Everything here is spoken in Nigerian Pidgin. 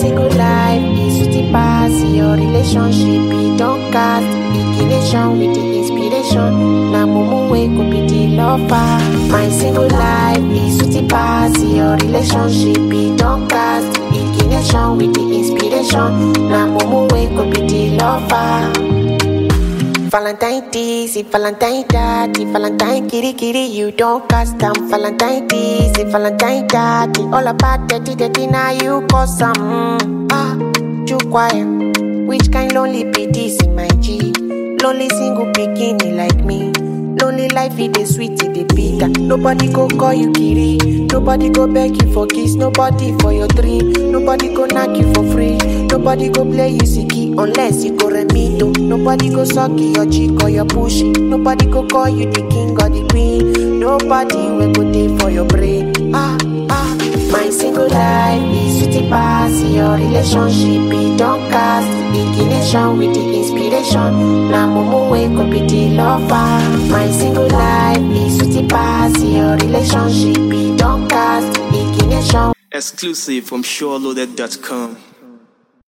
single life is sweetie pass. Your relationship it don't cast. Ignition with the inspiration. Na mumu way could be the lover. My single life is sweetie pass. Your relationship it don't cast. Ignition with the inspiration. Na mumu way could be the lover. Valentine this, if Valentine that, if Valentine kitty kitty, you don't cast them. Valentine this, if Valentine that, all about dirty now you cause some. Too quiet. Which kind lonely be this in my G? Lonely single bikini like me. Lonely life it is sweet, it is bitter. Nobody go call you kitty. Nobody go beg you for kiss. Nobody for your dream. Nobody go knock you for free. Nobody go play you siki unless you go remito. Nobody go suck your cheek or your pushy. Nobody go call you the king or the queen. Nobody will go there for your brain. My single life is sweetie pass. Your relationship it don't cast. Ignition with the inspiration. Na mumu way could be the lover. My single life is sweetie pass. Your relationship it don't cast. Ignition. Exclusive from SureLoaded.com.